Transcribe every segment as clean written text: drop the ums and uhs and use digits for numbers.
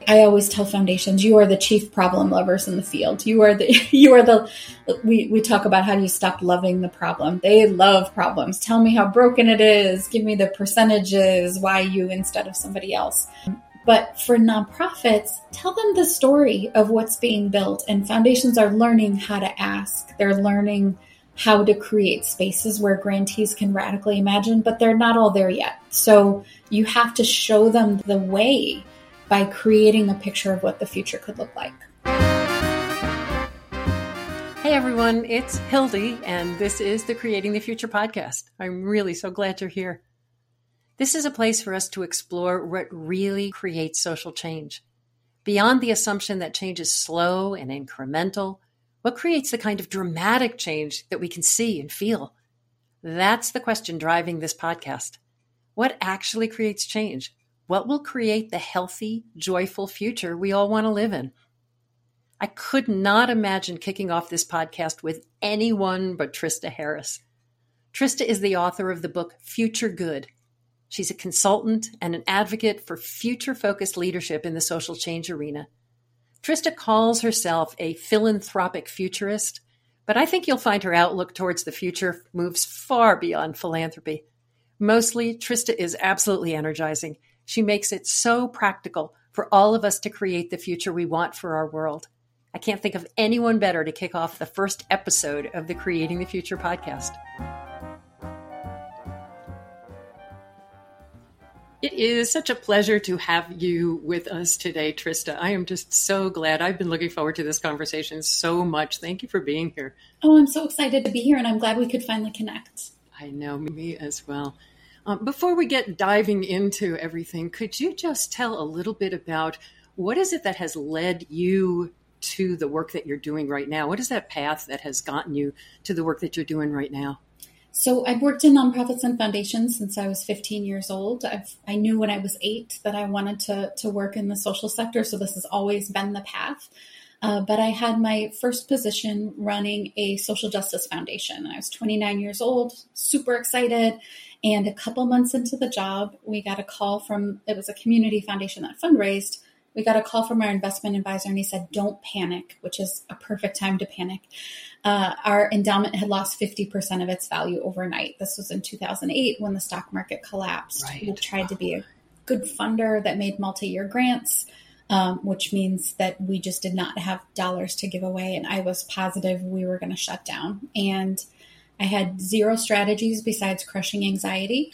I always tell foundations, you are the chief problem lovers in the field. We talk about how do you stop loving the problem. They love problems. Tell me how broken it is. Give me the percentages. Why you instead of somebody else. But for nonprofits, tell them the story of what's being built. And foundations are learning how to ask. They're learning how to create spaces where grantees can radically imagine, but they're not all there yet. So you have to show them the way by creating a picture of what the future could look like. Hey everyone, it's Hildy, and this is the Creating the Future podcast. I'm really so glad you're here. This is a place for us to explore what really creates social change. Beyond the assumption that change is slow and incremental, what creates the kind of dramatic change that we can see and feel? That's the question driving this podcast. What actually creates change? What will create the healthy, joyful future we all want to live in? I could not imagine kicking off this podcast with anyone but Trista Harris. Trista is the author of the book Future Good. She's a consultant and an advocate for future-focused leadership in the social change arena. Trista calls herself a philanthropic futurist, but I think you'll find her outlook towards the future moves far beyond philanthropy. Mostly, Trista is absolutely energizing. She makes it so practical for all of us to create the future we want for our world. I can't think of anyone better to kick off the first episode of the Creating the Future podcast. It is such a pleasure to have you with us today, Trista. I am just so glad. I've been looking forward to this conversation so much. Thank you for being here. Oh, I'm so excited to be here, and I'm glad we could finally connect. I know, me as well. Before we get diving into everything, could you just tell a little bit about what is it that has led you to the work that you're doing right now? What is that path that has gotten you to the work that you're doing right now? So I've worked in nonprofits and foundations since I was 15 years old. I knew when I was 8 that I wanted to work in the social sector, so this has always been the path. But I had my first position running a social justice foundation. I was 29 years old, super excited. And a couple months into the job, we got a call it was a community foundation that fundraised. We got a call from our investment advisor, and he said, "Don't panic," which is a perfect time to panic. Our endowment had lost 50% of its value overnight. This was in 2008 when the stock market collapsed. Right. We tried to be a good funder that made multi-year grants, which means that we just did not have dollars to give away. And I was positive we were going to shut down. And I had zero strategies besides crushing anxiety.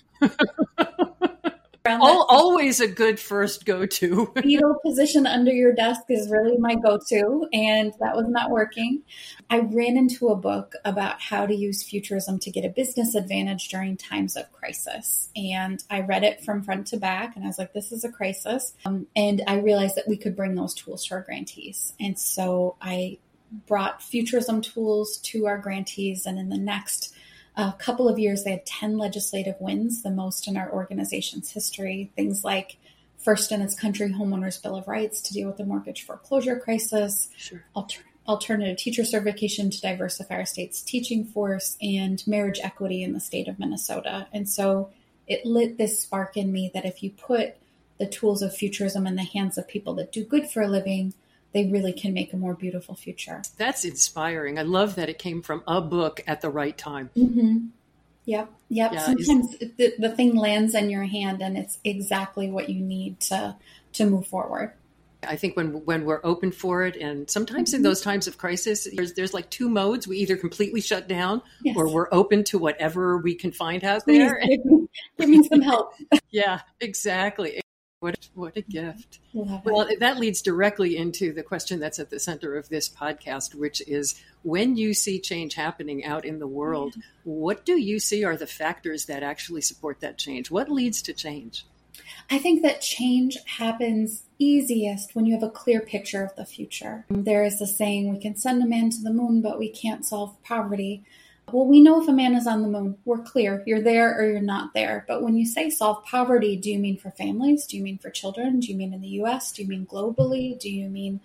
Always a good first go-to. Fetal position under your desk is really my go-to, and that was not working. I ran into a book about how to use futurism to get a business advantage during times of crisis. And I read it from front to back, and I was like, this is a crisis. And I realized that we could bring those tools to our grantees. And so I brought futurism tools to our grantees, and in the next couple of years, they had 10 legislative wins, the most in our organization's history. Things like first in its country homeowners' bill of rights to deal with the mortgage foreclosure crisis, Sure. Alternative teacher certification to diversify our state's teaching force, and marriage equity in the state of Minnesota. And so it lit this spark in me that if you put the tools of futurism in the hands of people that do good for a living, they really can make a more beautiful future. That's inspiring. I love that it came from a book at the right time. Mm-hmm. Yep. Yeah, Sometimes the thing lands in your hand and it's exactly what you need to move forward. I think when we're open for it, and sometimes in those times of crisis, there's like two modes. We either completely shut down, Yes. or we're open to whatever we can find out there. Give me some help. Yeah, exactly. What a gift. Love it. Well, that leads directly into the question that's at the center of this podcast, which is when you see change happening out in the world, what do you see are the factors that actually support that change? What leads to change? I think that change happens easiest when you have a clear picture of the future. There is the saying, we can send a man to the moon, but we can't solve poverty. Well, we know if a man is on the moon, we're clear. You're there or you're not there. But when you say solve poverty, do you mean for families? Do you mean for children? Do you mean in the U.S.? Do you mean globally? Do you mean,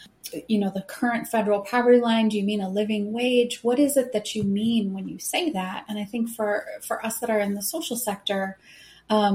the current federal poverty line? Do you mean a living wage? What is it that you mean when you say that? And I think for us that are in the social sector,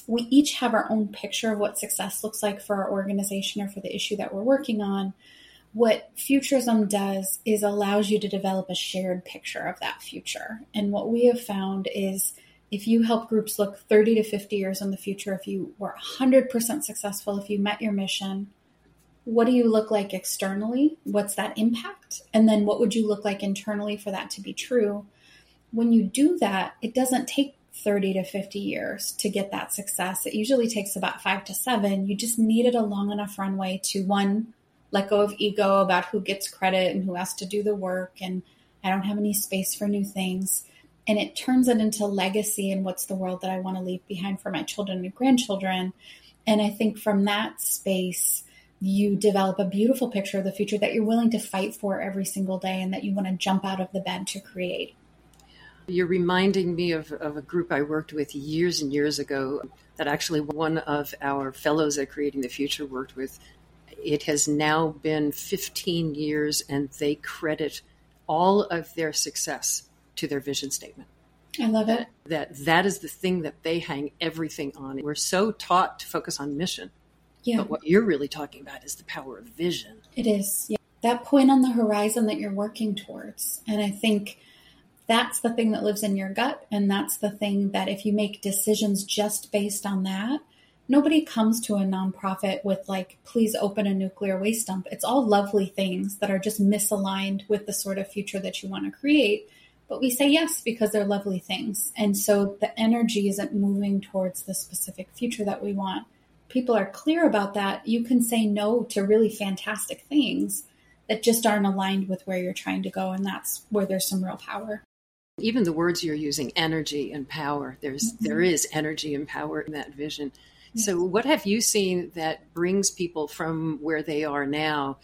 we each have our own picture of what success looks like for our organization or for the issue that we're working on. What Futurism does is allows you to develop a shared picture of that future. And what we have found is if you help groups look 30 to 50 years in the future, if you were 100% successful, if you met your mission, what do you look like externally? What's that impact? And then what would you look like internally for that to be true? When you do that, it doesn't take 30 to 50 years to get that success. It usually takes about 5 to 7. You just needed a long enough runway to, one, let go of ego about who gets credit and who has to do the work. And I don't have any space for new things. And it turns it into legacy and what's the world that I want to leave behind for my children and grandchildren. And I think from that space, you develop a beautiful picture of the future that you're willing to fight for every single day and that you want to jump out of the bed to create. You're reminding me of a group I worked with years and years ago that actually one of our fellows at Creating the Future worked with. It has now been 15 years, and they credit all of their success to their vision statement. I love it. That is the thing that they hang everything on. We're so taught to focus on mission. Yeah. But what you're really talking about is the power of vision. It is. Yeah. That point on the horizon that you're working towards. And I think that's the thing that lives in your gut. And that's the thing that if you make decisions just based on that, nobody comes to a nonprofit with like, please open a nuclear waste dump. It's all lovely things that are just misaligned with the sort of future that you want to create. But we say yes because they're lovely things. And so the energy isn't moving towards the specific future that we want. People are clear about that. You can say no to really fantastic things that just aren't aligned with where you're trying to go. And that's where there's some real power. Even the words you're using, energy and power, there is energy and power in that vision. So what have you seen that brings people from where they are now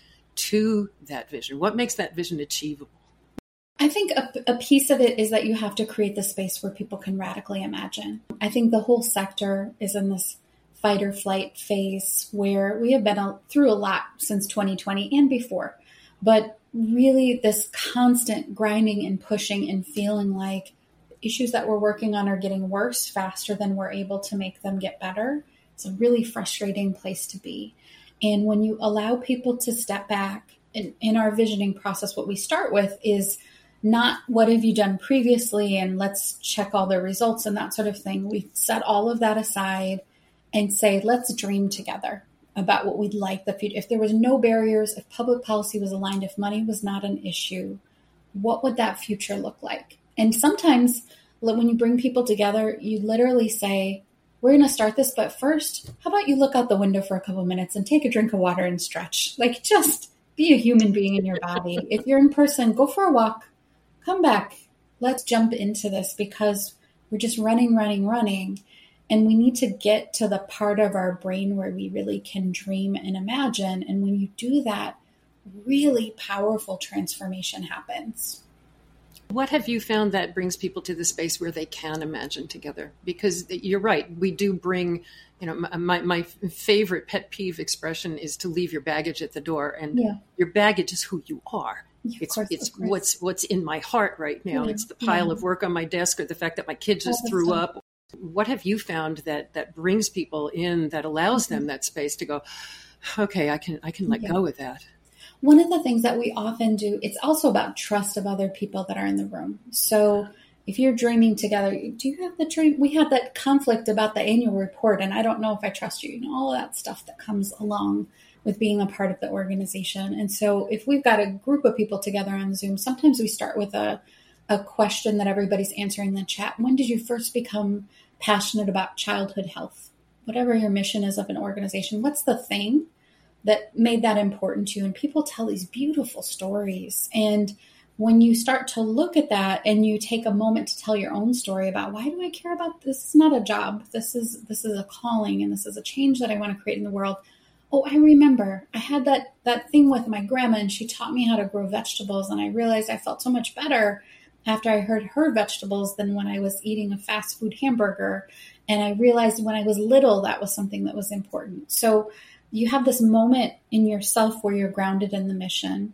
to that vision? What makes that vision achievable? I think a piece of it is that you have to create the space where people can radically imagine. I think the whole sector is in this fight or flight phase where we have been through a lot since 2020 and before. But really this constant grinding and pushing and feeling like issues that we're working on are getting worse faster than we're able to make them get better. It's a really frustrating place to be. And when you allow people to step back, in our visioning process, what we start with is not what have you done previously and let's check all the results and that sort of thing. We set all of that aside and say, let's dream together about what we'd like the future. If there was no barriers, if public policy was aligned, if money was not an issue, what would that future look like? And sometimes when you bring people together, you literally say, we're going to start this, but first, how about you look out the window for a couple minutes and take a drink of water and stretch? Like, just be a human being in your body. If you're in person, go for a walk, come back. Let's jump into this because we're just running. And we need to get to the part of our brain where we really can dream and imagine. And when you do that, really powerful transformation happens. What have you found that brings people to the space where they can imagine together? Because you're right, we do bring, my favorite pet peeve expression is to leave your baggage at the door. And your baggage is who you are. It's what's in my heart right now. It's the pile of work on my desk or the fact that my kid just threw up. What have you found that brings people in, that allows them that space to go, okay, I can let go of that? One of the things that we often do, it's also about trust of other people that are in the room. So if you're dreaming together, do you have the dream? We had that conflict about the annual report, and I don't know if I trust you, all that stuff that comes along with being a part of the organization. And so if we've got a group of people together on Zoom, sometimes we start with a question that everybody's answering in the chat. When did you first become passionate about childhood health? Whatever your mission is of an organization, what's the thing that made that important to you? And people tell these beautiful stories. And when you start to look at that and you take a moment to tell your own story about, why do I care about this? It's not a job. This is a calling, and this is a change that I want to create in the world. Oh, I remember I had that thing with my grandma, and she taught me how to grow vegetables. And I realized I felt so much better after I heard her vegetables than when I was eating a fast food hamburger. And I realized when I was little, that was something that was important. So you have this moment in yourself where you're grounded in the mission.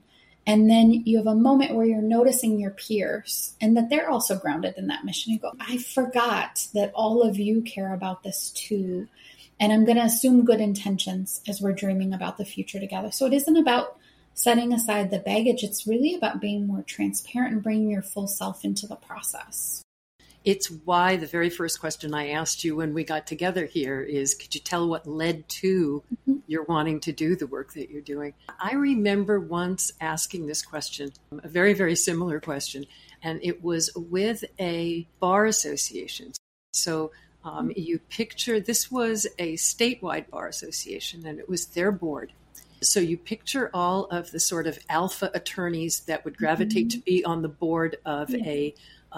And then you have a moment where you're noticing your peers and that they're also grounded in that mission. You go, I forgot that all of you care about this too. And I'm going to assume good intentions as we're dreaming about the future together. So it isn't about setting aside the baggage. It's really about being more transparent and bringing your full self into the process. It's why the very first question I asked you when we got together here is, could you tell what led to your wanting to do the work that you're doing? I remember once asking this question, a very, very similar question, and it was with a bar association. So you picture, this was a statewide bar association, and it was their board. So you picture all of the sort of alpha attorneys that would gravitate to be on the board of a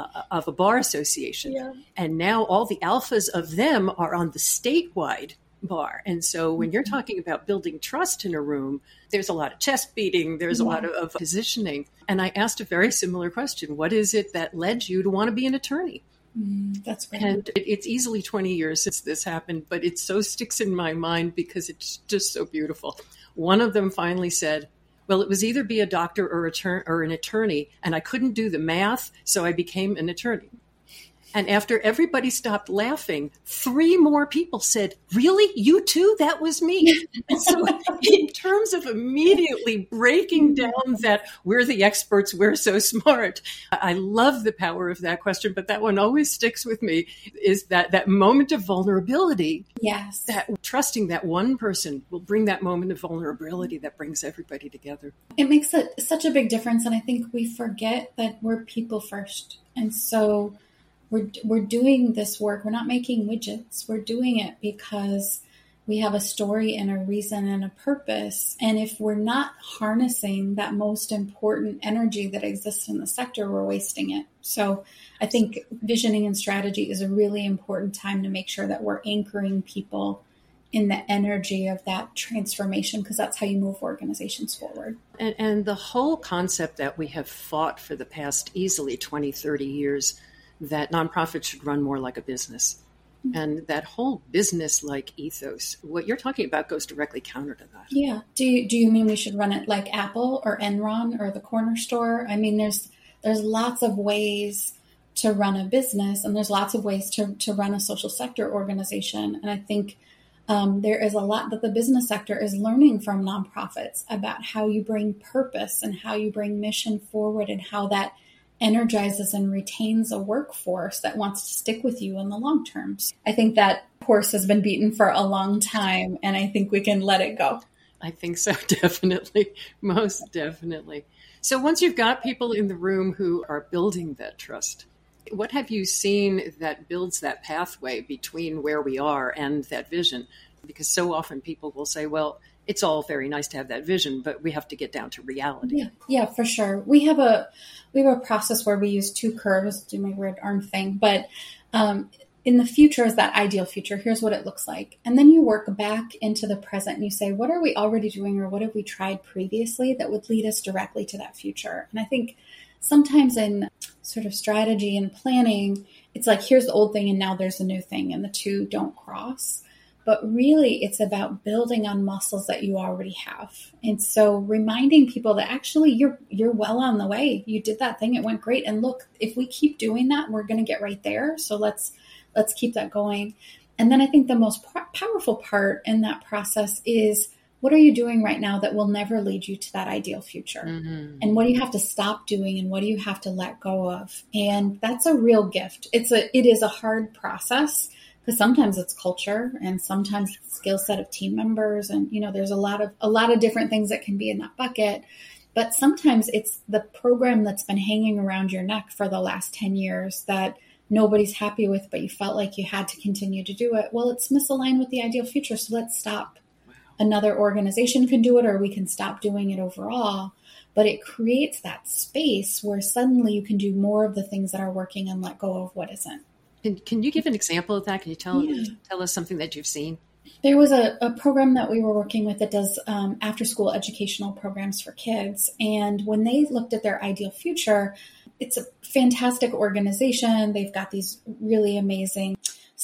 bar association. Yeah. And now all the alphas of them are on the statewide bar. And so when you're talking about building trust in a room, there's a lot of chest beating, there's a lot of positioning. And I asked a very similar question. What is it that led you to want to be an attorney? That's great. And it's easily 20 years since this happened, but it so sticks in my mind because it's just so beautiful. One of them finally said, well, it was either be a doctor or an attorney, and I couldn't do the math, so I became an attorney. And after everybody stopped laughing, 3 more people said, really? You too? That was me. And so in terms of immediately breaking down that we're the experts, we're so smart, I love the power of that question, but that one always sticks with me, is that moment of vulnerability. Yes. That trusting that one person will bring that moment of vulnerability that brings everybody together. It makes such a big difference. And I think we forget that we're people first. And so we're doing this work. We're not making widgets. We're doing it because we have a story and a reason and a purpose. And if we're not harnessing that most important energy that exists in the sector, we're wasting it. So I think visioning and strategy is a really important time to make sure that we're anchoring people in the energy of that transformation, because that's how you move organizations forward. And the whole concept that we have fought for the past easily 20, 30 years, that nonprofits should run more like a business. And that whole business-like ethos, what you're talking about goes directly counter to that. Yeah. Do you mean we should run it like Apple or Enron or the corner store? I mean, there's lots of ways to run a business, and there's lots of ways to run a social sector organization. And I think there is a lot that the business sector is learning from nonprofits about how you bring purpose and how you bring mission forward and how that energizes and retains a workforce that wants to stick with you in the long term. I think that horse has been beaten for a long time, and I think we can let it go. I think so, definitely. Most definitely. So once you've got people in the room who are building that trust, what have you seen that builds that pathway between where we are and that vision? Because so often people will say, well, it's all very nice to have that vision, but we have to get down to reality. Yeah, for sure. We have a process where we use 2 curves, do my weird arm thing, but in the future is that ideal future. Here's what it looks like. And then you work back into the present and you say, what are we already doing, or what have we tried previously that would lead us directly to that future? And I think sometimes in sort of strategy and planning, it's like, here's the old thing and now there's a new thing, and the two don't cross. But really, it's about building on muscles that you already have. And so reminding people that actually you're well on the way. You did that thing. It went great. And look, if we keep doing that, we're going to get right there. So let's keep that going. And then I think the most powerful part in that process is, what are you doing right now that will never lead you to that ideal future? Mm-hmm. And what do you have to stop doing, and what do you have to let go of? And that's a real gift. It is a hard process, because sometimes it's culture and sometimes it's skill set of team members. And, there's a lot of different things that can be in that bucket. But sometimes it's the program that's been hanging around your neck for the last 10 years that nobody's happy with, but you felt like you had to continue to do it. Well, it's misaligned with the ideal future. So let's stop. Wow. Another organization can do it, or we can stop doing it overall. But it creates that space where suddenly you can do more of the things that are working and let go of what isn't. Can you give an example of that? Can you tell us something that you've seen? There was a program that we were working with that does after-school educational programs for kids. And when they looked at their ideal future, it's a fantastic organization. They've got these really amazing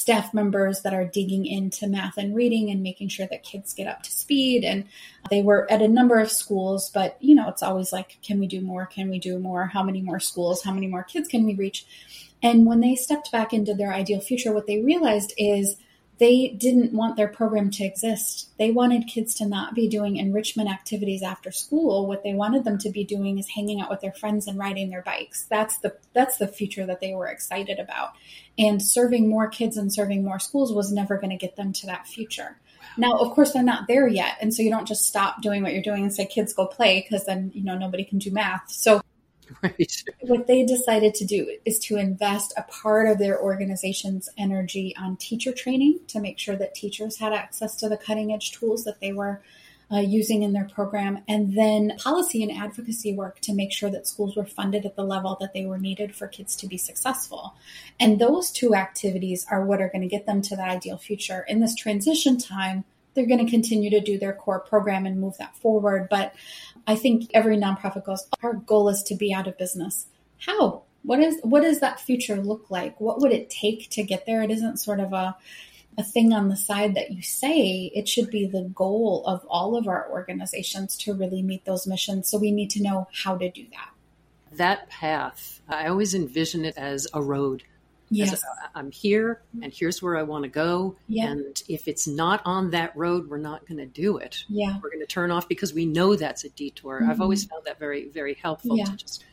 staff members that are digging into math and reading and making sure that kids get up to speed. And they were at a number of schools, but it's always like, can we do more? Can we do more? How many more schools? How many more kids can we reach? And when they stepped back into their ideal future, what they realized is they didn't want their program to exist. They wanted kids to not be doing enrichment activities after school. What they wanted them to be doing is hanging out with their friends and riding their bikes. That's the future that they were excited about. And serving more kids and serving more schools was never going to get them to that future. Now, of course, they're not there yet. And so you don't just stop doing what you're doing and say, kids, go play, because then, nobody can do math. So right. What they decided to do is to invest a part of their organization's energy on teacher training to make sure that teachers had access to the cutting edge tools that they were using in their program, and then policy and advocacy work to make sure that schools were funded at the level that they were needed for kids to be successful. And those two activities are what are going to get them to the ideal future. In this transition time, they're going to continue to do their core program and move that forward. But I think every nonprofit goes, our goal is to be out of business. How? What does that future look like? What would it take to get there? It isn't sort of a thing on the side that you say. It should be the goal of all of our organizations to really meet those missions. So we need to know how to do that. That path, I always envision it as a road. Yes. I'm here and here's where I want to go. Yeah. And if it's not on that road, we're not going to do it. Yeah. We're going to turn off because we know that's a detour. Mm-hmm. I've always found that very, very helpful to just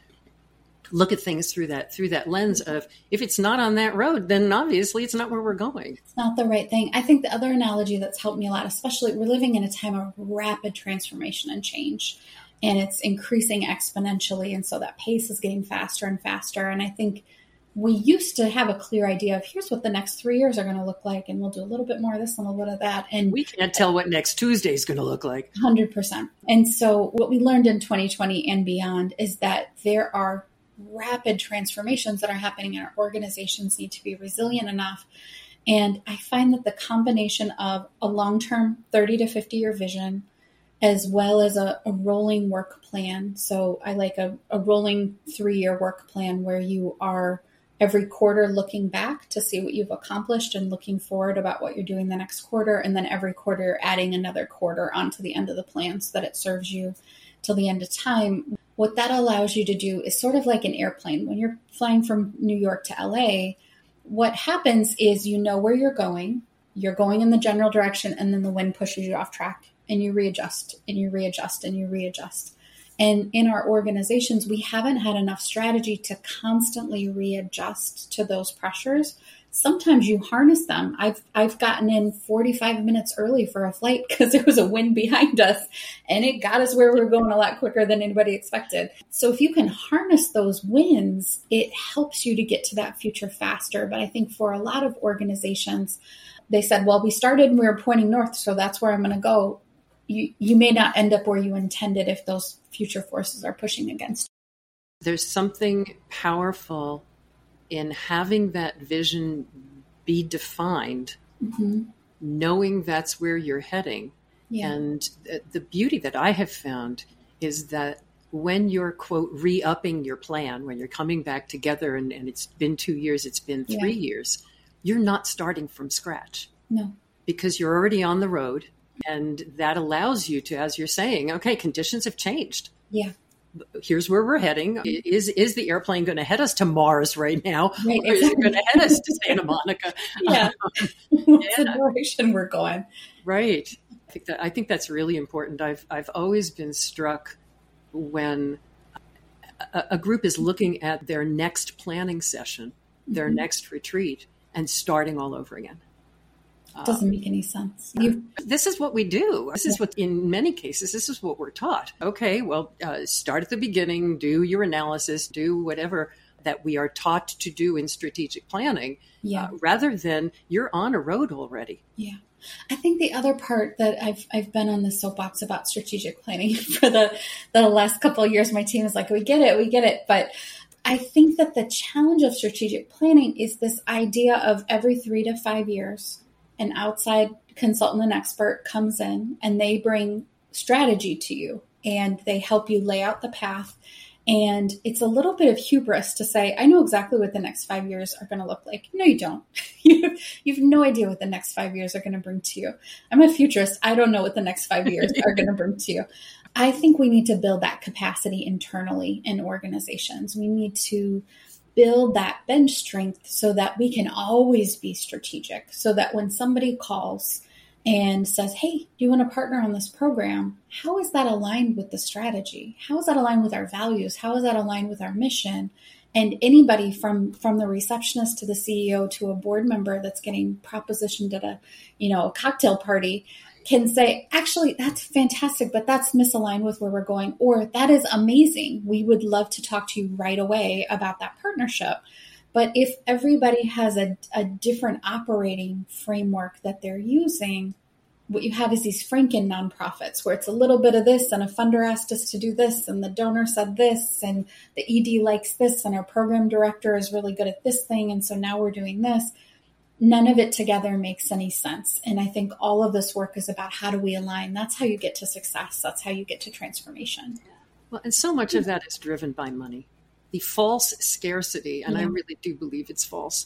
look at things through that lens of, if it's not on that road, then obviously it's not where we're going. It's not the right thing. I think the other analogy that's helped me a lot, especially we're living in a time of rapid transformation and change, and it's increasing exponentially. And so that pace is getting faster and faster. And I think we used to have a clear idea of here's what the next 3 years are going to look like, and we'll do a little bit more of this and a little bit of that. And we can't tell what next Tuesday is going to look like. 100%. And so what we learned in 2020 and beyond is that there are rapid transformations that are happening, and our organizations need to be resilient enough. And I find that the combination of a long-term 30 to 50-year vision, as well as a rolling work plan. So I like a rolling 3-year work plan where you are every quarter looking back to see what you've accomplished and looking forward about what you're doing the next quarter. And then every quarter you're adding another quarter onto the end of the plan so that it serves you till the end of time. What that allows you to do is sort of like an airplane. When you're flying from New York to LA, what happens is you know where you're going in the general direction, and then the wind pushes you off track and you readjust and you readjust and you readjust. And in our organizations, we haven't had enough strategy to constantly readjust to those pressures. Sometimes you harness them. I've gotten in 45 minutes early for a flight because there was a wind behind us, and it got us where we were going a lot quicker than anybody expected. So if you can harness those wins, it helps you to get to that future faster. But I think for a lot of organizations, they said, well, we started and we were pointing north, so that's where I'm going to go. You may not end up where you intended if those future forces are pushing against you. There's something powerful in having that vision be defined, knowing that's where you're heading. Yeah. And the beauty that I have found is that when you're, quote, re-upping your plan, when you're coming back together and it's been 2 years, it's been 3 years, you're not starting from scratch. No. Because you're already on the road. And that allows you to, as you're saying, okay, conditions have changed. Yeah. Here's where we're heading. Is the airplane going to head us to Mars right now? Right, or is it going to head us to Santa Monica? Yeah. What's the direction we're going? Right. I think that's really important. I've always been struck when a group is looking at their next planning session, their next retreat, and starting all over again. Doesn't make any sense. This is what we do. This is what, in many cases, this is what we're taught. Okay, well, start at the beginning, do your analysis, do whatever that we are taught to do in strategic planning, rather than you're on a road already. Yeah. I think the other part that I've been on the soapbox about strategic planning for the last couple of years, my team is like, we get it. But I think that the challenge of strategic planning is this idea of every 3 to 5 years, an outside consultant and expert comes in and they bring strategy to you and they help you lay out the path And it's a little bit of hubris to say, I know exactly what the next 5 years are going to look like. No, you don't. You've no idea what the next 5 years are going to bring to you. I'm a futurist. I don't know what the next 5 years are going to bring to you. I think we need to build that capacity internally in organizations. We need to build that bench strength so that we can always be strategic, so that when somebody calls and says, hey, do you want to partner on this program? How is that aligned with the strategy? How is that aligned with our values? How is that aligned with our mission? And anybody from the receptionist to the CEO to a board member that's getting propositioned at a cocktail party can say, actually, that's fantastic, but that's misaligned with where we're going. Or that is amazing. We would love to talk to you right away about that partnership. But if everybody has a different operating framework that they're using, what you have is these Franken nonprofits where it's a little bit of this and a funder asked us to do this and the donor said this and the ED likes this and our program director is really good at this thing. And so now we're doing this. None of it together makes any sense. And I think all of this work is about how do we align? That's how you get to success. That's how you get to transformation. Well, and so much of that is driven by money. The false scarcity, and I really do believe it's false,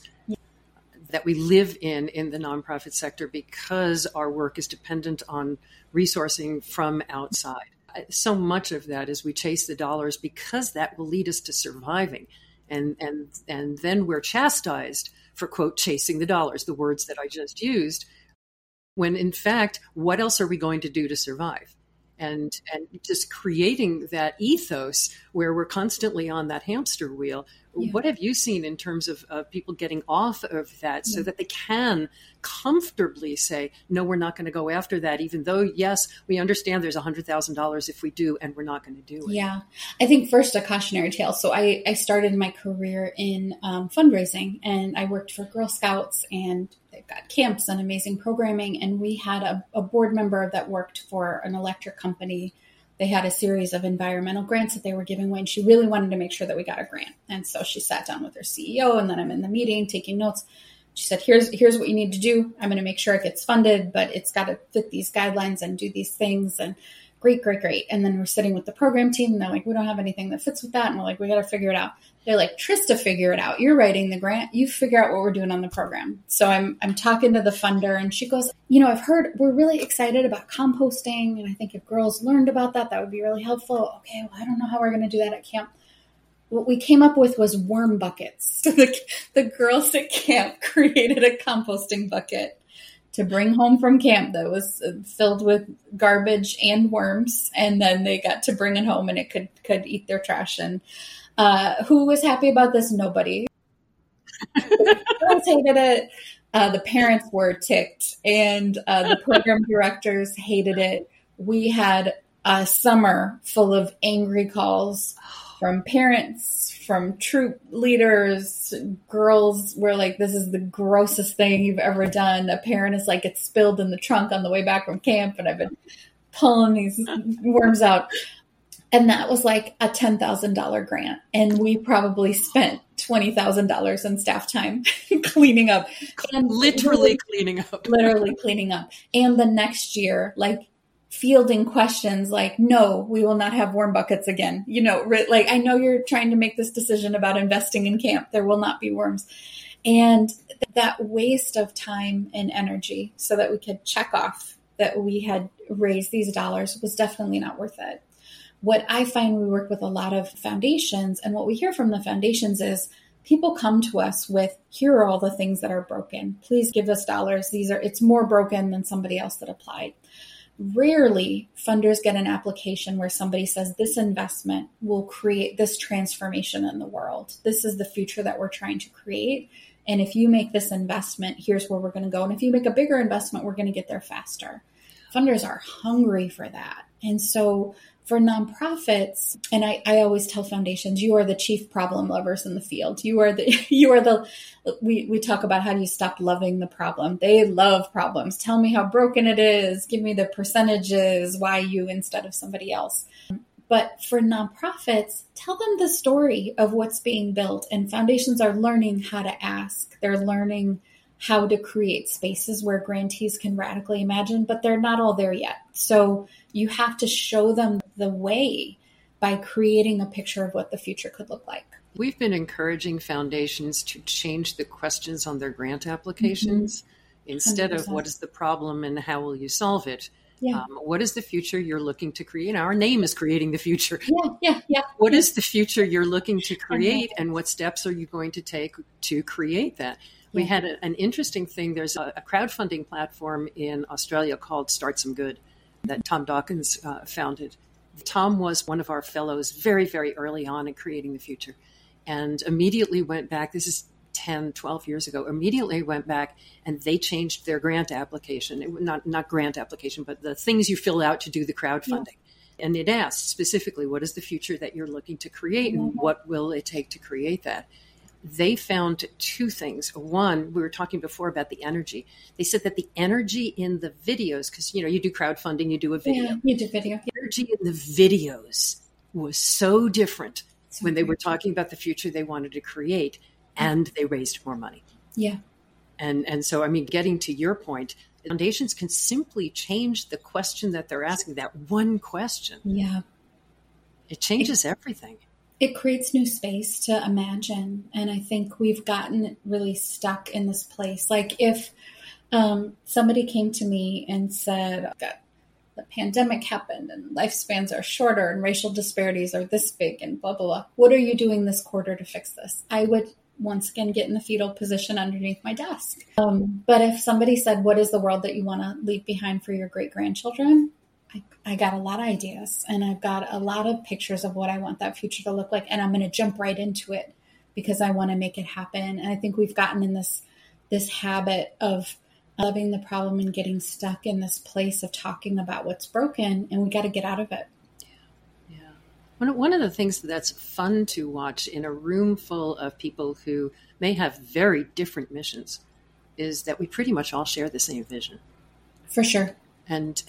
that we live in the nonprofit sector because our work is dependent on resourcing from outside. So much of that is we chase the dollars because that will lead us to surviving. And then we're chastised for, quote, chasing the dollars, the words that I just used, when in fact, what else are we going to do to survive? And just creating that ethos where we're constantly on that hamster wheel. Yeah. What have you seen in terms of people getting off of that so that they can comfortably say, no, we're not going to go after that, even though, yes, we understand there's $100,000 if we do, and we're not going to do it. Yeah. I think first a cautionary tale. So I started my career in fundraising, and I worked for Girl Scouts, and they've got camps and amazing programming. And we had a board member that worked for an electric company. They had a series of environmental grants that they were giving away, and she really wanted to make sure that we got a grant. And so she sat down with her CEO, and then I'm in the meeting taking notes. She said, here's what you need to do. I'm going to make sure it gets funded, but it's got to fit these guidelines and do these things. And great. And then we're sitting with the program team, and they're like, we don't have anything that fits with that. And we're like, we got to figure it out. They're like, Trista, figure it out. You're writing the grant. You figure out what we're doing on the program. So I'm talking to the funder, and she goes, I've heard we're really excited about composting. And I think if girls learned about that, that would be really helpful. Okay, well, I don't know how we're going to do that at camp. What we came up with was worm buckets. So the girls at camp created a composting bucket to bring home from camp that was filled with garbage and worms. And then they got to bring it home, and it could eat their trash. And who was happy about this? Nobody. The girls hated it. The parents were ticked, and the program directors hated it. We had a summer full of angry calls from parents, from troop leaders. Girls were like, this is the grossest thing you've ever done. A parent is like, it's spilled in the trunk on the way back from camp, and I've been pulling these worms out. And that was like a $10,000 grant. And we probably spent $20,000 in staff time cleaning up. And literally cleaning up. And the next year, fielding questions like, no, we will not have worm buckets again. I know you're trying to make this decision about investing in camp. There will not be worms. And that waste of time and energy so that we could check off that we had raised these dollars was definitely not worth it. What I find, we work with a lot of foundations, and what we hear from the foundations is people come to us with, here are all the things that are broken. Please give us dollars. It's more broken than somebody else that applied. Rarely funders get an application where somebody says this investment will create this transformation in the world. This is the future that we're trying to create. And if you make this investment, here's where we're going to go. And if you make a bigger investment, we're going to get there faster. Funders are hungry for that. And so for nonprofits, and I always tell foundations, you are the chief problem lovers in the field. We talk about how do you stop loving the problem. They love problems. Tell me how broken it is. Give me the percentages. Why you instead of somebody else? But for nonprofits, tell them the story of what's being built. And foundations are learning how to ask. They're learning how to create spaces where grantees can radically imagine, but they're not all there yet. So you have to show them the way by creating a picture of what the future could look like. We've been encouraging foundations to change the questions on their grant applications. Instead 100%. of what is the problem and how will you solve it? Yeah. What is the future you're looking to create? Our name is Creating the Future. Yeah. What is the future you're looking to create, and what steps are you going to take to create that? We had an interesting thing. There's a crowdfunding platform in Australia called Start Some Good that Tom Dawkins founded. Tom was one of our fellows very, very early on in Creating the Future, and immediately went back. This is 10, 12 years ago, immediately went back and they changed their grant application. Not grant application, but the things you fill out to do the crowdfunding. Yeah. And it asked specifically, what is the future that you're looking to create and what will it take to create that? They found two things. One, we were talking before about the energy. They said that the energy in the videos, because, you do crowdfunding, you do a video. Yeah, you do video. The energy in the videos was so different when they were talking about the future they wanted to create. And they raised more money. Yeah. And so, getting to your point, foundations can simply change the question that they're asking, that one question. Yeah. It changes everything. It creates new space to imagine. And I think we've gotten really stuck in this place. Like if somebody came to me and said, the pandemic happened and lifespans are shorter and racial disparities are this big and blah, blah, blah. What are you doing this quarter to fix this? I would once again get in the fetal position underneath my desk. But if somebody said, what is the world that you want to leave behind for your great-grandchildren? I got a lot of ideas and I've got a lot of pictures of what I want that future to look like. And I'm going to jump right into it because I want to make it happen. And I think we've gotten in this habit of loving the problem and getting stuck in this place of talking about what's broken, and we got to get out of it. One of the things that's fun to watch in a room full of people who may have very different missions is that we pretty much all share the same vision. For sure. And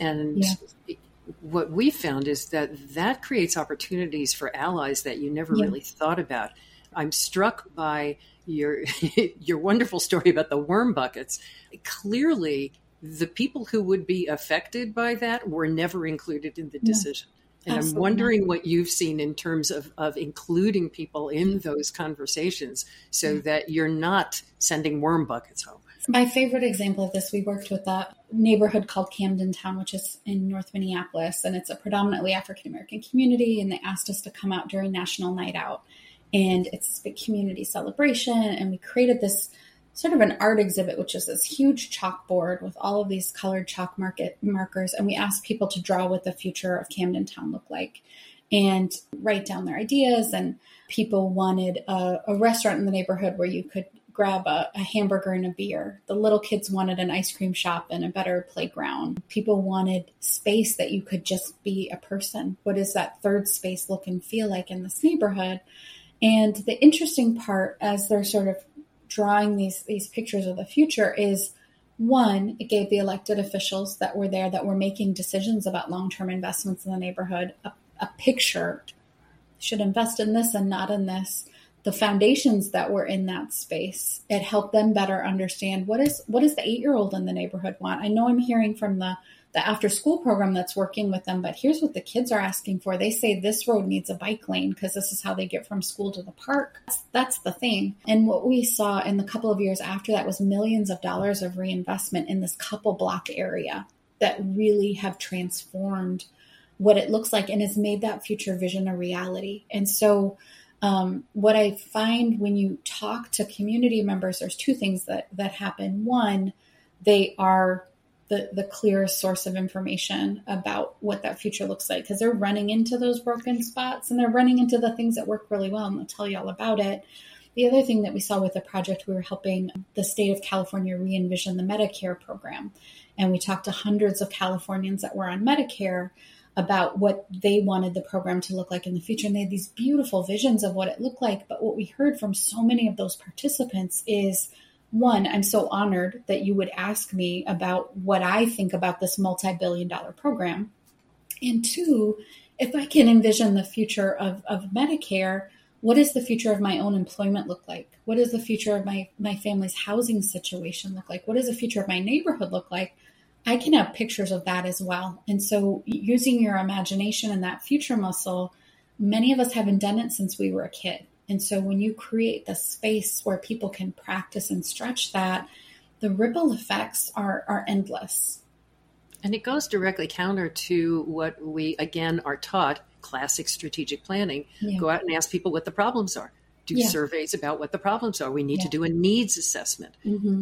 what we found is that creates opportunities for allies that you never really thought about. I'm struck by your wonderful story about the worm buckets. Clearly, the people who would be affected by that were never included in the decision. And absolutely. I'm wondering what you've seen in terms of including people in those conversations so that you're not sending worm buckets home. My favorite example of this, we worked with a neighborhood called Camden Town, which is in North Minneapolis, and it's a predominantly African-American community, and they asked us to come out during National Night Out. And it's this big community celebration, and we created this sort of an art exhibit, which is this huge chalkboard with all of these colored chalk markers. And we asked people to draw what the future of Camden Town looked like and write down their ideas. And people wanted a restaurant in the neighborhood where you could grab a hamburger and a beer. The little kids wanted an ice cream shop and a better playground. People wanted space that you could just be a person. What does that third space look and feel like in this neighborhood? And the interesting part, as they're sort of drawing these pictures of the future, is one, it gave the elected officials that were there that were making decisions about long-term investments in the neighborhood a picture. Should invest in this and not in this. The foundations that were in that space, it helped them better understand what does the 8-year-old in the neighborhood want. I know I'm hearing from the after school program that's working with them, but here's what the kids are asking for. They say this road needs a bike lane because this is how they get from school to the park. That's the thing. And what we saw in the couple of years after that was millions of dollars of reinvestment in this couple block area that really have transformed what it looks like and has made that future vision a reality. And so what I find when you talk to community members, there's two things that happen. One, they are the clearest source of information about what that future looks like because they're running into those broken spots and they're running into the things that work really well, and they'll tell you all about it. The other thing that we saw with the project, we were helping the state of California re-envision the Medicare program. And we talked to hundreds of Californians that were on Medicare about what they wanted the program to look like in the future. And they had these beautiful visions of what it looked like. But what we heard from so many of those participants is, one, I'm so honored that you would ask me about what I think about this multi-billion-dollar program. And two, if I can envision the future of Medicare, what does the future of my own employment look like? What does the future of my family's housing situation look like? What does the future of my neighborhood look like? I can have pictures of that as well. And so using your imagination and that future muscle many of us haven't done it since we were a kid. And so when you create the space where people can practice and stretch that, the ripple effects are endless. And it goes directly counter to what we, again, are taught, classic strategic planning. Yeah. Go out and ask people what the problems are. Do surveys about what the problems are. We need to do a needs assessment.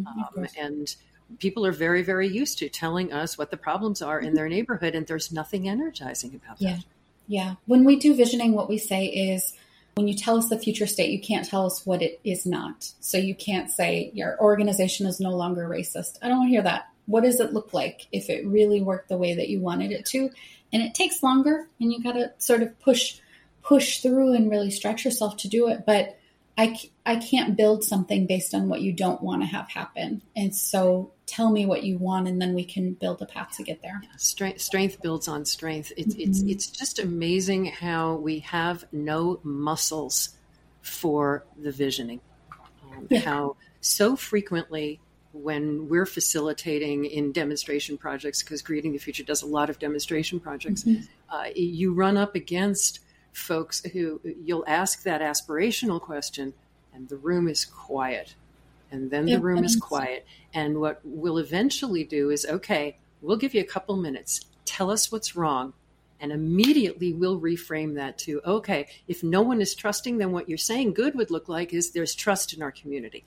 And people are very, very used to telling us what the problems are in their neighborhood, and there's nothing energizing about that. Yeah. When we do visioning, what we say is, when you tell us the future state, you can't tell us what it is not. So you can't say your organization is no longer racist. I don't want to hear that. What does it look like if it really worked the way that you wanted it to? And it takes longer, and you got to sort of push through and really stretch yourself to do it. But I can't build something based on what you don't want to have happen. And so tell me what you want, and then we can build a path to get there. Strength builds on strength. It's just amazing how we have no muscles for the visioning. How so frequently when we're facilitating in demonstration projects, because Creating the Future does a lot of demonstration projects, you run up against folks who you'll ask that aspirational question and the room is quiet. And then the room is quiet. And what we'll eventually do is, okay, we'll give you a couple minutes. Tell us what's wrong. And immediately we'll reframe that to, okay, if no one is trusting, then what you're saying good would look like is there's trust in our community.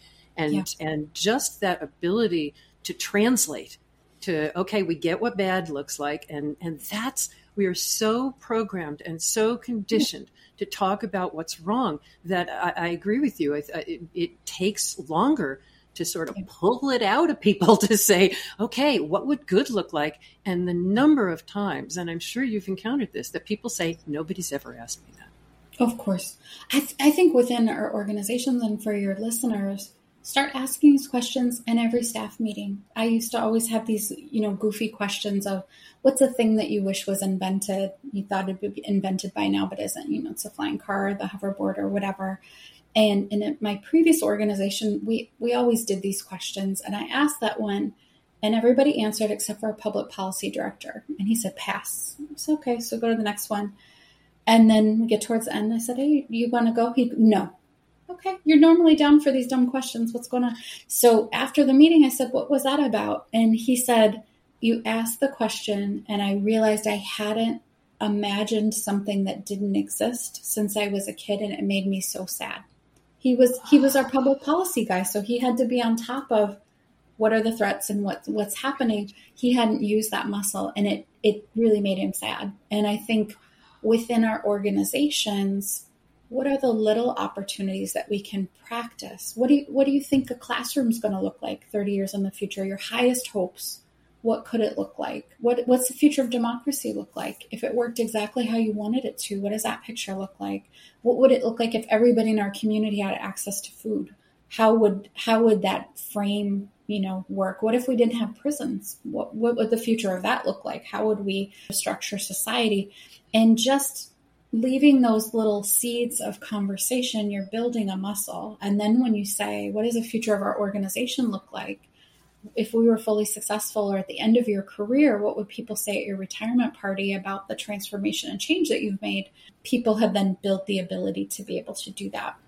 And just that ability to translate to, okay, we get what bad looks like. And that's, we are so programmed and so conditioned to talk about what's wrong that I agree with you. It takes longer to sort of pull it out of people to say, okay, what would good look like? And the number of times, and I'm sure you've encountered this, that people say, nobody's ever asked me that. Of course. I think within our organizations and for your listeners, start asking these questions in every staff meeting. I used to always have these, goofy questions of what's a thing that you wish was invented? You thought it would be invented by now, but isn't. It's a flying car, the hoverboard, or whatever. And in my previous organization, we always did these questions. And I asked that one, and everybody answered except for our public policy director. And he said, pass. I said, okay, so go to the next one. And then we get towards the end. I said, hey, you want to go? No. Okay, you're normally down for these dumb questions. What's going on? So after the meeting, I said, what was that about? And he said, you asked the question, and I realized I hadn't imagined something that didn't exist since I was a kid, and it made me so sad. He was our public policy guy, so he had to be on top of what are the threats and what's happening. He hadn't used that muscle, and it really made him sad. And I think within our organizations, what are the little opportunities that we can practice? What do you think a classroom's going to look like 30 years in the future? Your highest hopes. What could it look like? What's the future of democracy look like? If it worked exactly how you wanted it to, what does that picture look like? What would it look like if everybody in our community had access to food? How would that frame, work? What if we didn't have prisons? What would the future of that look like? How would we structure society? And just leaving those little seeds of conversation, you're building a muscle. And then when you say, what does the future of our organization look like? If we were fully successful, or at the end of your career, what would people say at your retirement party about the transformation and change that you've made? People have then built the ability to be able to do that.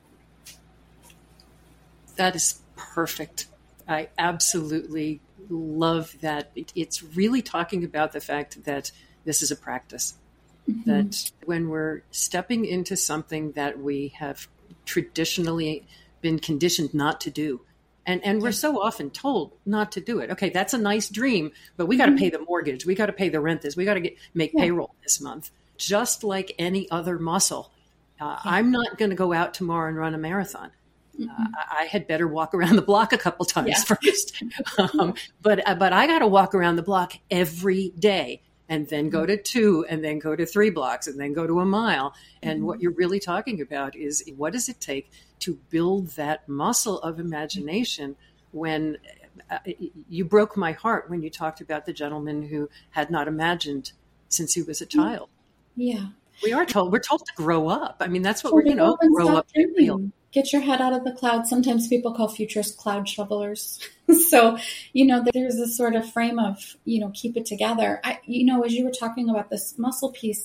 That is perfect. I absolutely love that. It's really talking about the fact that this is a practice. Mm-hmm. That when we're stepping into something that we have traditionally been conditioned not to do, and we're so often told not to do it. Okay, that's a nice dream, but we got to pay the mortgage. We got to pay the rent this. We got to make payroll this month. Just like any other muscle. I'm not going to go out tomorrow and run a marathon. I had better walk around the block a couple times first. But I got to walk around the block every day. And then go to 2, and then go to 3 blocks, and then go to a mile. And what you're really talking about is, what does it take to build that muscle of imagination? When you broke my heart when you talked about the gentleman who had not imagined since he was a child. Yeah. We're told to grow up. I mean, that's what we're, grow up. Get your head out of the clouds. Sometimes people call futurists cloud shovelers. So, there's this sort of frame of, keep it together. As you were talking about this muscle piece,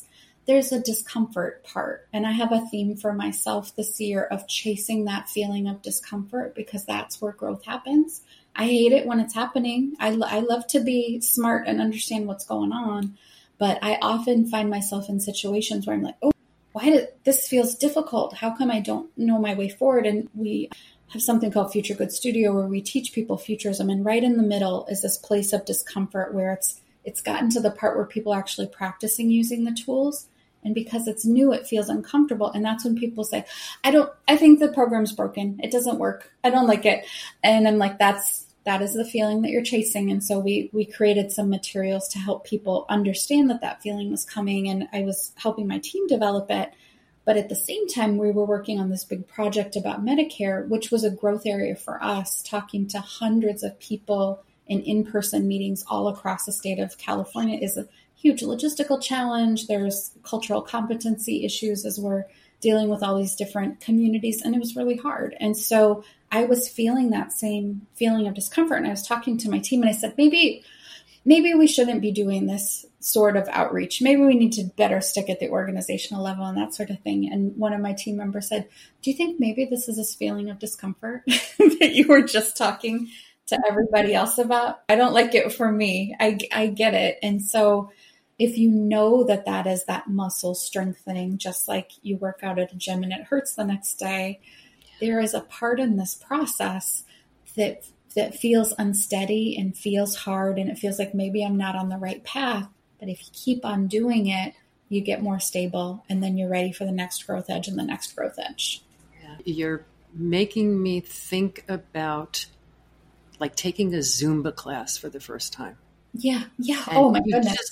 there's a discomfort part. And I have a theme for myself this year of chasing that feeling of discomfort, because that's where growth happens. I hate it when it's happening. I love to be smart and understand what's going on, but I often find myself in situations where I'm like, oh, this feels difficult? How come I don't know my way forward? And we have something called Future Good Studio where we teach people futurism. And right in the middle is this place of discomfort where it's gotten to the part where people are actually practicing using the tools. And because it's new, it feels uncomfortable. And that's when people say, I think the program's broken. It doesn't work. I don't like it. And I'm like, that is the feeling that you're chasing. And so we created some materials to help people understand that feeling was coming. And I was helping my team develop it. But at the same time, we were working on this big project about Medicare, which was a growth area for us, talking to hundreds of people in-person meetings all across the state of California is a huge logistical challenge. There's cultural competency issues as we're dealing with all these different communities, and it was really hard. And so I was feeling that same feeling of discomfort, and I was talking to my team, and I said, maybe we shouldn't be doing this sort of outreach. Maybe we need to better stick at the organizational level and that sort of thing. And one of my team members said, do you think maybe this is this feeling of discomfort that you were just talking to everybody else about? I don't like it for me. I get it. And so if you know that is that muscle strengthening, just like you work out at a gym and it hurts the next day, there is a part in this process that feels unsteady and feels hard, and it feels like maybe I'm not on the right path. But if you keep on doing it, you get more stable, and then you're ready for the next growth edge and the next growth edge. Yeah. You're making me think about like taking a Zumba class for the first time. Yeah. And oh my goodness.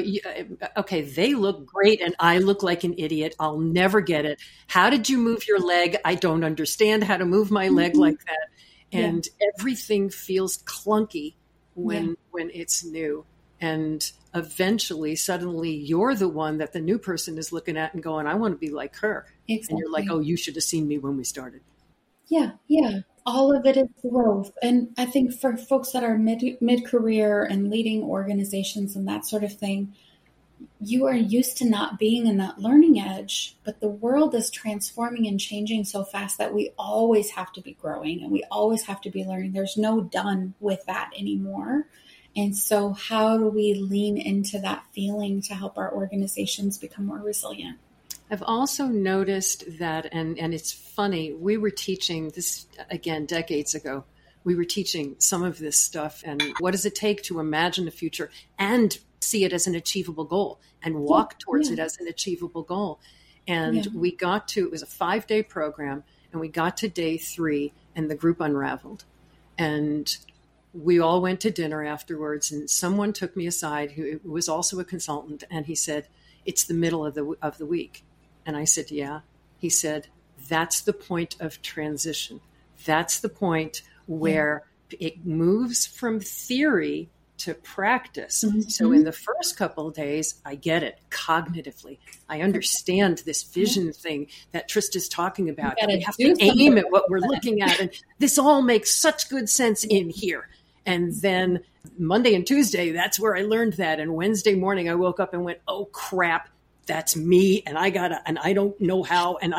Okay, they look great and I look like an idiot. I'll never get it. How did you move your leg? I don't understand how to move my leg like that. And everything feels clunky when it's new. And eventually, suddenly, you're the one that the new person is looking at and going, I want to be like her. Exactly. And you're like, oh, you should have seen me when we started. Yeah. All of it is growth. And I think for folks that are mid-career and leading organizations and that sort of thing, you are used to not being in that learning edge, but the world is transforming and changing so fast that we always have to be growing and we always have to be learning. There's no done with that anymore. And so how do we lean into that feeling to help our organizations become more resilient? I've also noticed that, and it's funny, we were teaching this, again, decades ago. We were teaching some of this stuff and what does it take to imagine the future and see it as an achievable goal and walk towards it as an achievable goal. And we got to, it was a 5-day program, and we got to day 3 and the group unraveled. And we all went to dinner afterwards, and someone took me aside who was also a consultant, and he said, it's the middle of the week. And I said, yeah. He said, that's the point of transition. That's the point where it moves from theory to practice. Mm-hmm. So in the first couple of days, I get it cognitively. I understand this vision thing that Trista's talking about. We have to aim at what we're looking at. And this all makes such good sense in here. And then Monday and Tuesday, that's where I learned that. And Wednesday morning, I woke up and went, oh, crap. That's me, and I don't know how, and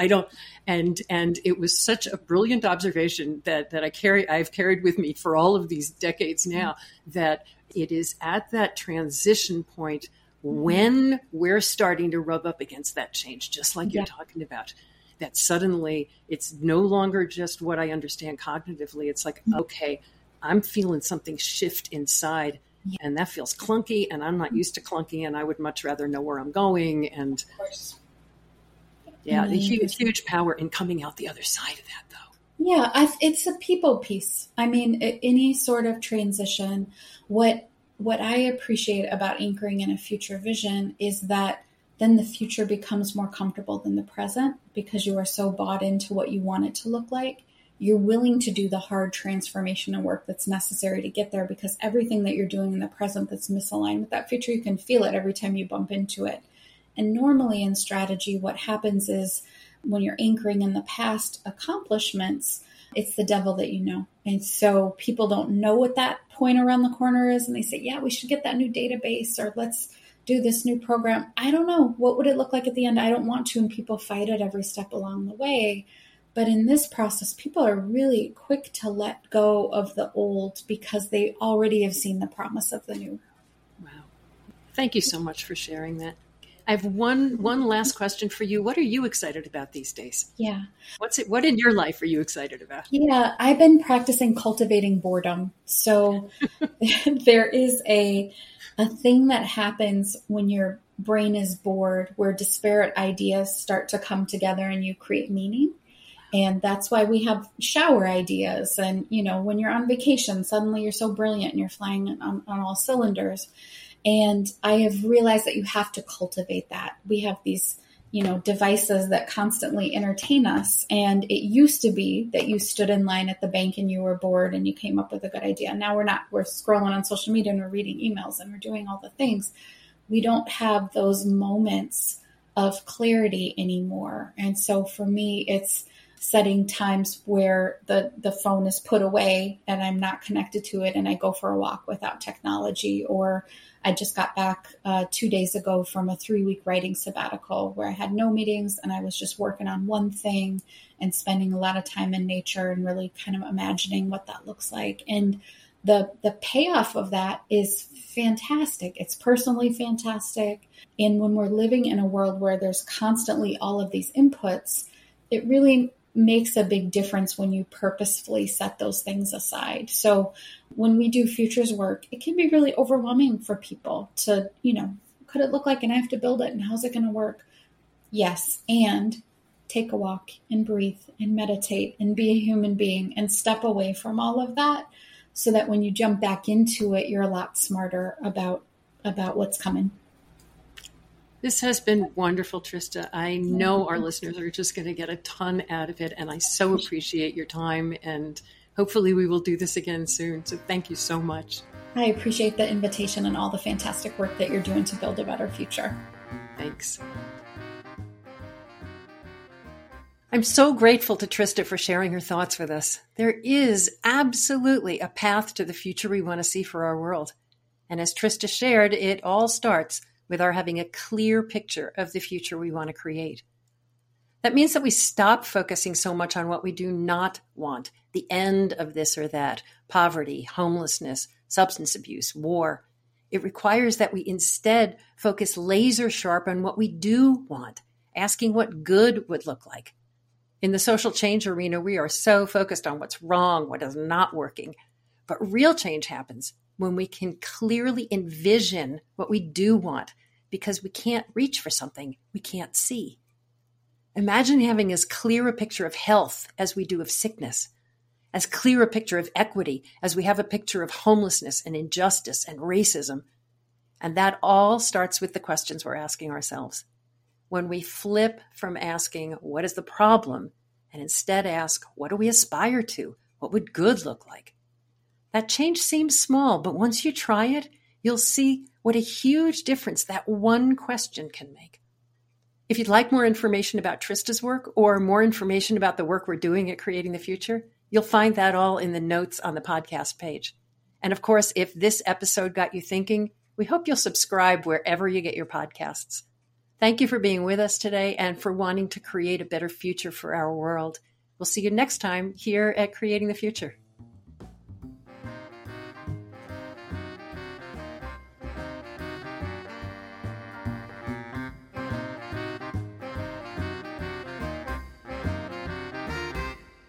it was such a brilliant observation that I've carried with me for all of these decades now, that it is at that transition point when we're starting to rub up against that change, just like you're talking about, that suddenly it's no longer just what I understand cognitively. It's like, okay, I'm feeling something shift inside. And that feels clunky, and I'm not used to clunky, and I would much rather know where I'm going. And the huge power in coming out the other side of that, though. Yeah, it's a people piece. I mean, any sort of transition, what I appreciate about anchoring in a future vision is that then the future becomes more comfortable than the present, because you are so bought into what you want it to look like. You're willing to do the hard transformation and work that's necessary to get there, because everything that you're doing in the present that's misaligned with that future, you can feel it every time you bump into it. And normally in strategy, what happens is when you're anchoring in the past accomplishments, it's the devil that you know. And so people don't know what that point around the corner is. And they say, yeah, we should get that new database, or let's do this new program. I don't know. What would it look like at the end? I don't want to. And people fight it every step along the way. But in this process, people are really quick to let go of the old because they already have seen the promise of the new. Wow. Thank you so much for sharing that. I have one last question for you. What are you excited about these days? Yeah. What in your life are you excited about? Yeah, I've been practicing cultivating boredom. So there is a thing that happens when your brain is bored where disparate ideas start to come together and you create meaning. And that's why we have shower ideas. And, when you're on vacation, suddenly you're so brilliant and you're flying on all cylinders. And I have realized that you have to cultivate that. We have these, devices that constantly entertain us. And it used to be that you stood in line at the bank and you were bored and you came up with a good idea. Now we're not. We're scrolling on social media and we're reading emails and we're doing all the things. We don't have those moments of clarity anymore. And so for me, it's setting times where the phone is put away and I'm not connected to it and I go for a walk without technology. Or I just got back 2 days ago from a 3-week writing sabbatical where I had no meetings and I was just working on one thing and spending a lot of time in nature and really kind of imagining what that looks like. And the payoff of that is fantastic. It's personally fantastic. And when we're living in a world where there's constantly all of these inputs, it really makes a big difference when you purposefully set those things aside. So when we do futures work, it can be really overwhelming for people to, could it look like and I have to build it and how's it going to work? Yes. And take a walk and breathe and meditate and be a human being and step away from all of that so that when you jump back into it, you're a lot smarter about what's coming. This has been wonderful, Trista. I know our listeners are just going to get a ton out of it, and I so appreciate your time, and hopefully we will do this again soon. So thank you so much. I appreciate the invitation and all the fantastic work that you're doing to build a better future. Thanks. I'm so grateful to Trista for sharing her thoughts with us. There is absolutely a path to the future we want to see for our world. And as Trista shared, it all starts with our having a clear picture of the future we want to create. That means that we stop focusing so much on what we do not want, the end of this or that, poverty, homelessness, substance abuse, war. It requires that we instead focus laser sharp on what we do want, asking what good would look like. In the social change arena, we are so focused on what's wrong, what is not working. But real change happens when we can clearly envision what we do want, because we can't reach for something we can't see. Imagine having as clear a picture of health as we do of sickness, as clear a picture of equity as we have a picture of homelessness and injustice and racism. And that all starts with the questions we're asking ourselves. When we flip from asking, what is the problem? And instead ask, what do we aspire to? What would good look like? That change seems small, but once you try it, you'll see what a huge difference that one question can make. If you'd like more information about Trista's work or more information about the work we're doing at Creating the Future, you'll find that all in the notes on the podcast page. And of course, if this episode got you thinking, we hope you'll subscribe wherever you get your podcasts. Thank you for being with us today and for wanting to create a better future for our world. We'll see you next time here at Creating the Future.